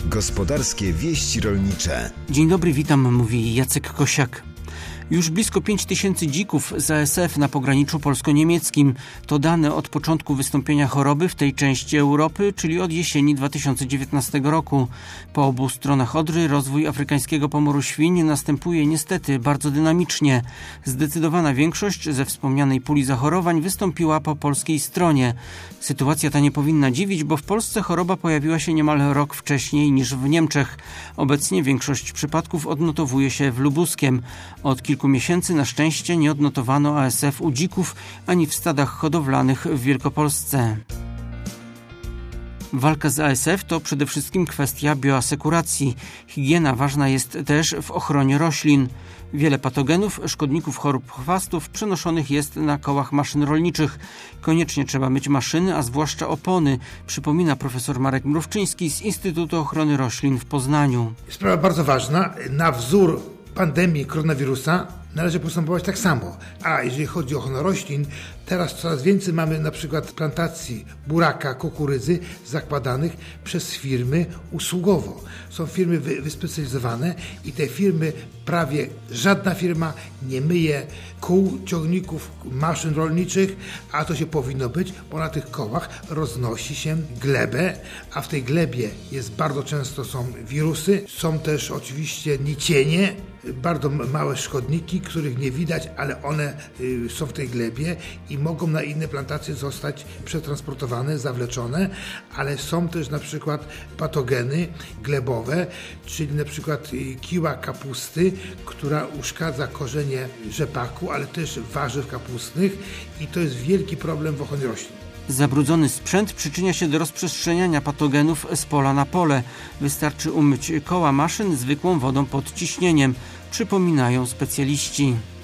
Gospodarskie wieści rolnicze. Dzień dobry, witam, mówi Jacek Kosiak. Już blisko 5000 dzików z ASF na pograniczu polsko-niemieckim. To dane od początku wystąpienia choroby w tej części Europy, czyli od jesieni 2019 roku. Po obu stronach Odry rozwój afrykańskiego pomoru świń następuje niestety bardzo dynamicznie. Zdecydowana większość ze wspomnianej puli zachorowań wystąpiła po polskiej stronie. Sytuacja ta nie powinna dziwić, bo w Polsce choroba pojawiła się niemal rok wcześniej niż w Niemczech. Obecnie większość przypadków odnotowuje się w Lubuskiem. Od kilku miesięcy na szczęście nie odnotowano ASF u dzików ani w stadach hodowlanych w Wielkopolsce. Walka z ASF to przede wszystkim kwestia bioasekuracji. Higiena ważna jest też w ochronie roślin. Wiele patogenów, szkodników chorób chwastów przenoszonych jest na kołach maszyn rolniczych. Koniecznie trzeba myć maszyny, a zwłaszcza opony, przypomina profesor Marek Mrówczyński z Instytutu Ochrony Roślin w Poznaniu. Sprawa bardzo ważna. Na wzór pandemii koronawirusa należy postępować tak samo. A jeżeli chodzi o ochronę roślin, teraz coraz więcej mamy na przykład plantacji buraka, kukurydzy zakładanych przez firmy usługowo. Są firmy wyspecjalizowane i te firmy, prawie żadna firma nie myje kół, ciągników, maszyn rolniczych, a to się powinno być, bo na tych kołach roznosi się glebę, a w tej glebie bardzo często są wirusy, są też oczywiście nicienie, bardzo małe szkodniki, których nie widać, ale one są w tej glebie i mogą na inne plantacje zostać przetransportowane, zawleczone, ale są też na przykład patogeny glebowe, czyli na przykład kiła kapusty, która uszkadza korzenie rzepaku, ale też warzyw kapustnych i to jest wielki problem w ochronie roślin. Zabrudzony sprzęt przyczynia się do rozprzestrzeniania patogenów z pola na pole. Wystarczy umyć koła maszyn zwykłą wodą pod ciśnieniem, przypominają specjaliści.